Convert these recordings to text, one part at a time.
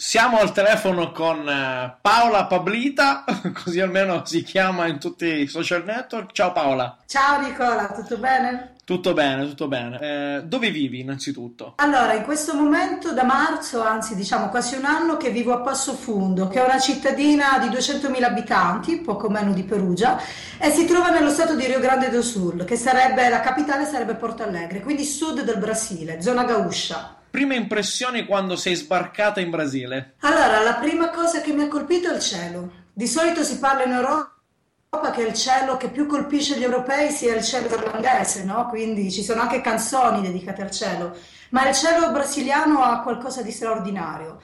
Siamo al telefono con Paola Pablita, così almeno si chiama in tutti i social network. Ciao Paola. Ciao Nicola, tutto bene? Tutto bene, tutto bene. Dove vivi innanzitutto? Allora, in questo momento da marzo, anzi diciamo quasi un anno che vivo a Passofundo, che è una cittadina di 200.000 abitanti, poco meno di Perugia, e si trova nello stato di Rio Grande do Sul, che sarebbe la capitale, sarebbe Porto Alegre, quindi sud del Brasile, zona Gaúcha. Prime impressioni quando sei sbarcata in Brasile? Allora, la prima cosa che mi ha colpito è il cielo. Di solito si parla in Europa che il cielo che più colpisce gli europei sia il cielo irlandese, no? Quindi ci sono anche canzoni dedicate al cielo. Ma il cielo brasiliano ha qualcosa di straordinario.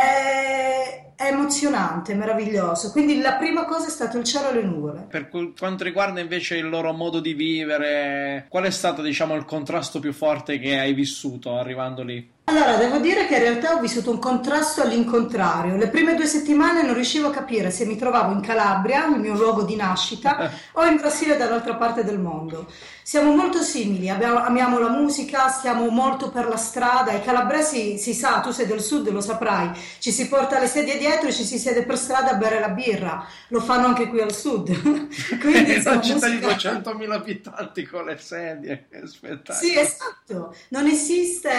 È emozionante, è meraviglioso. Quindi la prima cosa è stato il cielo e le nuvole. Per quanto riguarda invece il loro modo di vivere, qual è stato, diciamo, il contrasto più forte che hai vissuto arrivando lì? Allora, devo dire che in realtà ho vissuto un contrasto all'incontrario. Le prime 2 settimane non riuscivo a capire se mi trovavo in Calabria, il mio luogo di nascita, o in Brasile dall'altra parte del mondo. Siamo molto simili, amiamo la musica, stiamo molto per la strada. I calabresi, si sa, tu sei del sud, lo saprai, ci si porta le sedie dietro e ci si siede per strada a bere la birra. Lo fanno anche qui al sud. Quindi, In una insomma, città di musica. 200.000 abitanti con le sedie, che Sì, spettacolo. esatto. Non esiste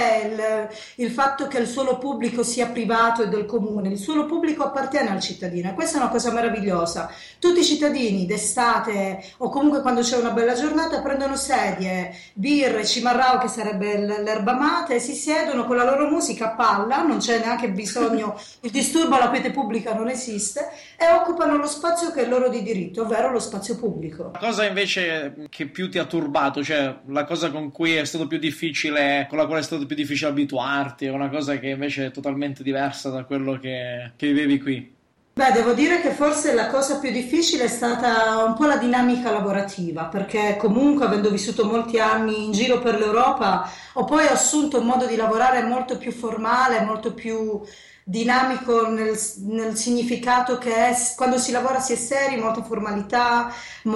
il fatto che il suolo pubblico sia privato e del comune, il suolo pubblico appartiene al cittadino e questa è una cosa meravigliosa. Tutti i cittadini d'estate o comunque quando c'è una bella giornata prendono sedie, birre, cimarrao che sarebbe l'erba mate e si siedono con la loro musica a palla, non c'è neanche bisogno, il disturbo alla quiete pubblica non esiste e occupano lo spazio che è loro di diritto, ovvero lo spazio pubblico. La cosa invece che più ti ha turbato, cioè la cosa con cui è stato più difficile, con la quale è stato più difficile abituarti, è una cosa che invece è totalmente diversa da quello che vivevi qui. Beh, devo dire che forse la cosa più difficile è stata un po' la dinamica lavorativa, perché comunque avendo vissuto molti anni in giro per l'Europa, ho poi assunto un modo di lavorare molto più formale, molto più dinamico nel significato che è, quando si lavora si è seri, molta formalità,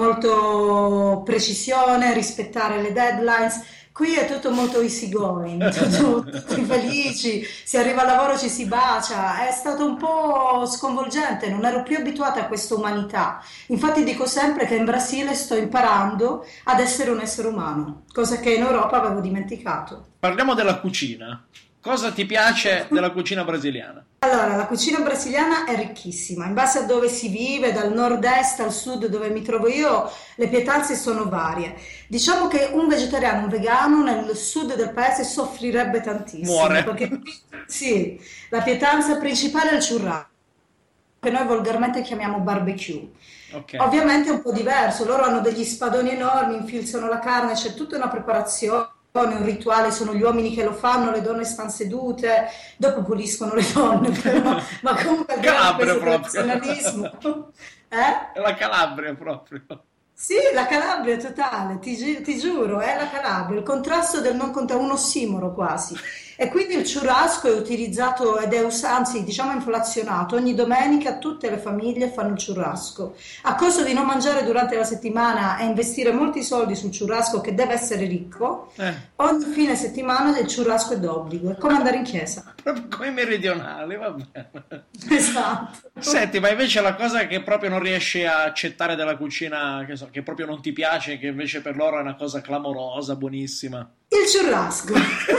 molto precisione, rispettare le deadlines. Qui è tutto molto easy going, tutti felici, si arriva al lavoro, ci si bacia, è stato un po' sconvolgente, non ero più abituata a questa umanità. Infatti dico sempre che in Brasile sto imparando ad essere un essere umano, cosa che in Europa avevo dimenticato. Parliamo della cucina. Cosa ti piace della cucina brasiliana? Allora, la cucina brasiliana è ricchissima, in base a dove si vive, dal nord-est al sud dove mi trovo io, le pietanze sono varie. Diciamo che un vegetariano, un vegano nel sud del paese soffrirebbe tantissimo, Muore. perché sì, la pietanza principale è il churrasco, che noi volgarmente chiamiamo barbecue. Ok. Ovviamente è un po' diverso, loro hanno degli spadoni enormi, infilzano la carne, c'è tutta una preparazione, un rituale, sono gli uomini che lo fanno, le donne stanno sedute, dopo puliscono le donne, però, ma comunque al di là di Calabria questo proprio. tradizionalismo, eh? È la Calabria proprio. Sì, la Calabria totale, ti giuro, è la Calabria, il contrasto del non contrasto, un ossimoro quasi. E quindi il churrasco è utilizzato ed è anzi, diciamo inflazionato. Ogni domenica tutte le famiglie fanno il churrasco. A costo di non mangiare durante la settimana e investire molti soldi sul churrasco che deve essere ricco, Eh, ogni fine settimana il churrasco è d'obbligo, è come andare in chiesa. proprio come i meridionali, va bene. Esatto. Senti, ma invece la cosa che proprio non riesci a accettare della cucina, che so, che proprio non ti piace, che invece per loro è una cosa clamorosa, buonissima. Il churrasco.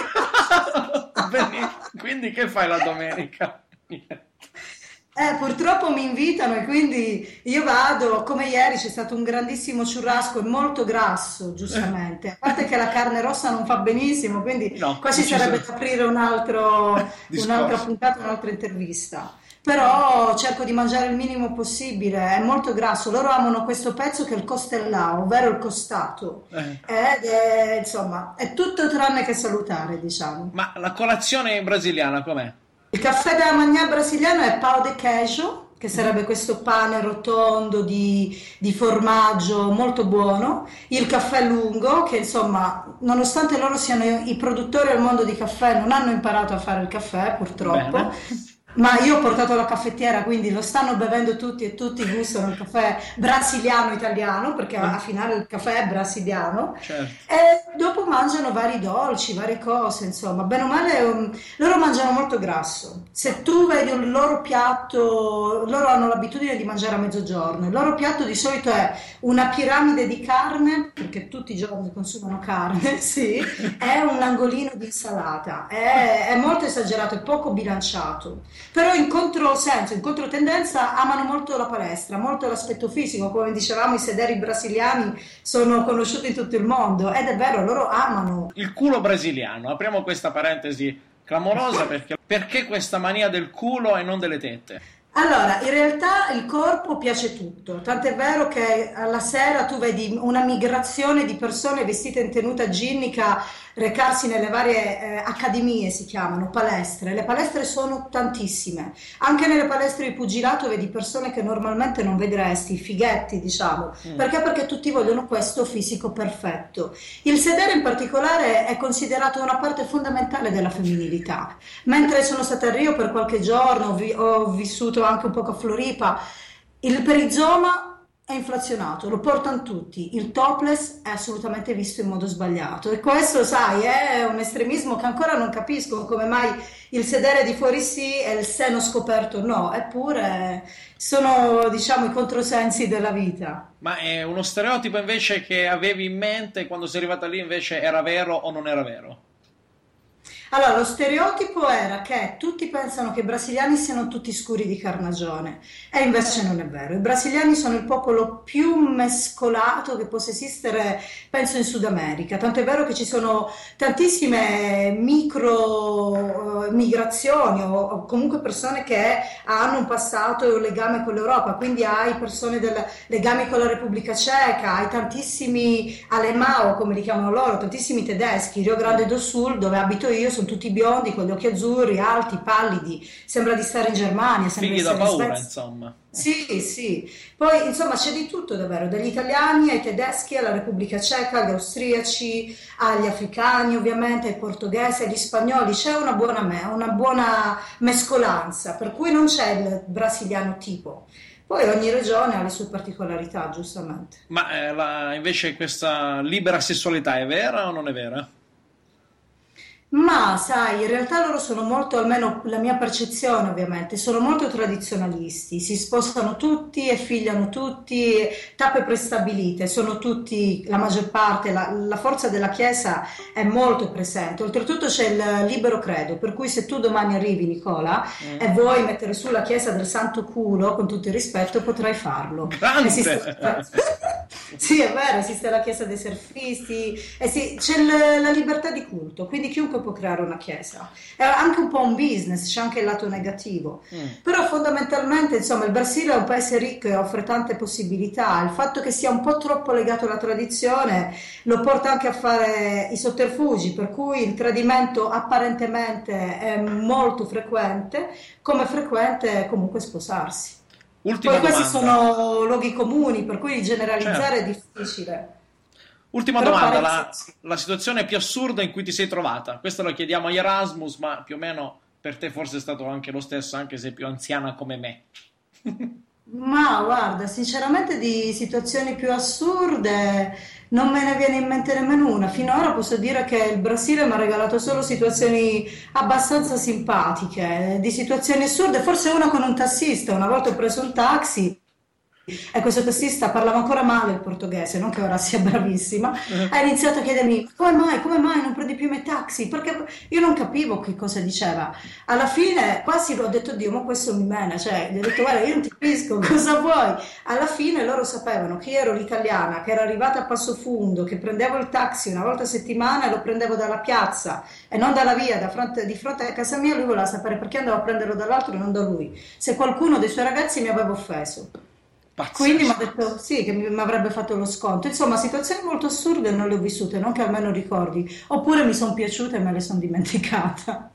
Quindi che fai la domenica? Niente. Purtroppo mi invitano e quindi io vado, come ieri c'è stato un grandissimo churrasco e molto grasso, giustamente. A parte che la carne rossa non fa benissimo, quindi No, qua ci non ci sarebbe sono da aprire un'altra discorsi. puntata, un'altra intervista. Però cerco di mangiare il minimo possibile, è molto grasso. Loro amano questo pezzo che è il costellao, ovvero il costato. Eh. Insomma, è tutto tranne che salutare, diciamo. Ma la colazione brasiliana com'è? Il caffè della Magnà brasiliano è pão de queijo, che sarebbe questo pane rotondo di formaggio molto buono. Il caffè lungo, che insomma, nonostante loro siano i produttori al mondo di caffè, non hanno imparato a fare il caffè, purtroppo. Bene, Ma io ho portato la caffettiera, quindi lo stanno bevendo tutti e tutti gustano il caffè brasiliano-italiano, perché alla finale il caffè è brasiliano. certo. E dopo mangiano vari dolci, varie cose, insomma, bene o male, loro mangiano molto grasso. Se tu vedi un loro piatto, loro hanno l'abitudine di mangiare a mezzogiorno, il loro piatto di solito è una piramide di carne, perché tutti i giorni consumano carne, sì, è un angolino di insalata, è molto esagerato, è poco bilanciato, però in controsenso, in controtendenza amano molto la palestra, molto l'aspetto fisico, come dicevamo i sederi brasiliani sono conosciuti in tutto il mondo ed è vero, loro amano. Il culo brasiliano, apriamo questa parentesi clamorosa perché questa mania del culo e non delle tette? Allora, in realtà il corpo piace tutto, tant'è vero che alla sera tu vedi una migrazione di persone vestite in tenuta ginnica recarsi nelle varie accademie, si chiamano palestre. Le palestre sono tantissime, anche nelle palestre di pugilato vedi persone che normalmente non vedresti, fighetti diciamo, perché? Perché tutti vogliono questo fisico perfetto. Il sedere in particolare è considerato una parte fondamentale della femminilità. Mentre sono stata a Rio per qualche giorno, ho vissuto anche un po' a Floripa, il perizoma è inflazionato, lo portano tutti, il topless è assolutamente visto in modo sbagliato e questo, sai, è un estremismo che ancora non capisco come mai il sedere di fuori sì e il seno scoperto no, eppure sono, diciamo, i controsensi della vita. Ma è uno stereotipo invece che avevi in mente quando sei arrivata lì invece era vero o non era vero? Allora, lo stereotipo era che tutti pensano che i brasiliani siano tutti scuri di carnagione e invece non è vero. I brasiliani sono il popolo più mescolato che possa esistere, penso, in Sud America. Tanto è vero che ci sono tantissime micro migrazioni o comunque persone che hanno un passato e un legame con l'Europa. Quindi hai persone del legame con la Repubblica Ceca, hai tantissimi Alemão, come li chiamano loro, tantissimi tedeschi. Rio Grande do Sul, dove abito io, sono tutti biondi con gli occhi azzurri, alti, pallidi, sembra di stare in Germania, sembra Figli di da stare in paura, Svezia. insomma. Sì, sì. Poi insomma c'è di tutto davvero, dagli italiani ai tedeschi, alla Repubblica Ceca, agli austriaci, agli africani ovviamente, ai portoghesi, agli spagnoli, c'è una buona mescolanza, per cui non c'è il brasiliano tipo. Poi ogni regione ha le sue particolarità, giustamente. Ma invece questa libera sessualità è vera o non è vera? Ma sai, in realtà loro sono molto, almeno la mia percezione ovviamente, sono molto tradizionalisti, si sposano tutti e figliano tutti, tappe prestabilite, sono tutti, la maggior parte, la forza della Chiesa è molto presente, oltretutto c'è il libero credo, per cui se tu domani arrivi Nicola e vuoi mettere su la Chiesa del Santo Culo, con tutto il rispetto, potrai farlo. Grande! Sì, è vero, esiste la Chiesa dei Surfisti, c'è la libertà di culto, quindi chiunque può creare una chiesa. È anche un po' un business, c'è anche il lato negativo. Però fondamentalmente, insomma, il Brasile è un paese ricco e offre tante possibilità. Il fatto che sia un po' troppo legato alla tradizione lo porta anche a fare i sotterfugi, per cui il tradimento apparentemente è molto frequente, come frequente è comunque sposarsi. Ultima Poi questi domanda. sono luoghi comuni, per cui generalizzare Certo. è difficile. Ultima Però domanda, pare che la situazione più assurda in cui ti sei trovata? Questo lo chiediamo agli Erasmus, ma più o meno per te forse è stato anche lo stesso, anche se più anziana come me. Ma guarda, sinceramente di situazioni più assurde non me ne viene in mente nemmeno una. Finora posso dire che il Brasile mi ha regalato solo situazioni abbastanza simpatiche, di situazioni assurde, forse una con un tassista. Una volta ho preso un taxi. E questo tassista parlava ancora male il portoghese, non che ora sia bravissima. Ha iniziato a chiedermi come mai non prendi più i miei taxi? Perché io non capivo che cosa diceva. Alla fine quasi l'ho detto, Dio, ma questo mi mena, cioè gli ho detto guarda, io non ti capisco, cosa vuoi? Alla fine loro sapevano che io ero l'italiana, che ero arrivata a Passofundo, che prendevo il taxi una volta a settimana e lo prendevo dalla piazza e non dalla via, di fronte a casa mia. Lui voleva sapere perché andavo a prenderlo dall'altro e non da lui, se qualcuno dei suoi ragazzi mi aveva offeso. Quindi mi ha Pazzesco. detto sì, che mi avrebbe fatto lo sconto. Insomma, situazioni molto assurde non le ho vissute, non che almeno ricordi. Oppure mi sono piaciute e me le sono dimenticata.